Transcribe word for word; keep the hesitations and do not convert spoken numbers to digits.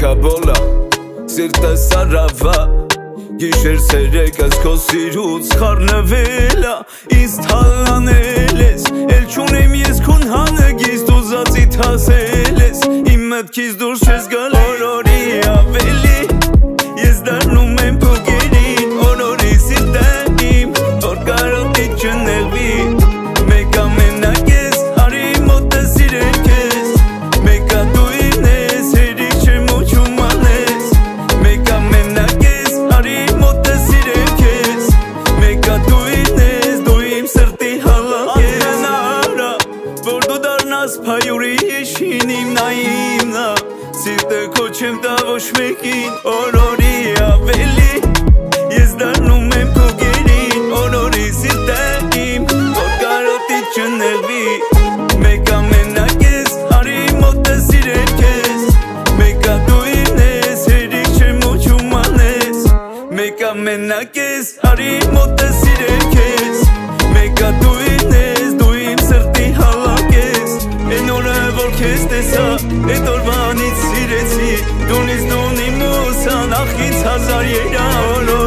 Մեկաբոլա սիրտս արավա Գիշեր սերեկս քո սիրուց խառնվելա Ինձ թալանել ես Էլ չունեմ ես քուն հանգիստ ուզածիդ հասել ես Իմ մտքից դուրս չես գալ օրորի ավելի Ես դառնում եմ փոքերին օրորի սիրտը իմ Որ կարոտի չնեղվի Մեկա մենակ ես արի մոտը սիրել քեզ Մեկա դու ինձ ես հերիք չեմ ուչում անես Մեկա մենակ ես արի մոտը սիրել քեզ Մեկա դու ինձ ես դու իմ սրտի հալակ ես Անհնար որ դու դառնաս փայուրի եշին իմ նա իմնա Սիրտը քո չեմ տա ոչ մեկին օրորի ավելի Ես դառնում եմ փոքերին օրորի սիրտը իմ Որ կարոտի չնեղվի Մեկա մենակ ես արի մոտը սիրել քեզ Մեկա դու ինձ ես հերիք չեմ ուչում անես Մեկա մենակ ես արի մոտը սիրել քեզ Մեկա դու ինձ ես դու իմ սրտի հալակ ես Էն օրը որ քեզ տեսա Էդ օրվանից սիրեցի Դունից դունի մուսան ախ ինձ հազար երա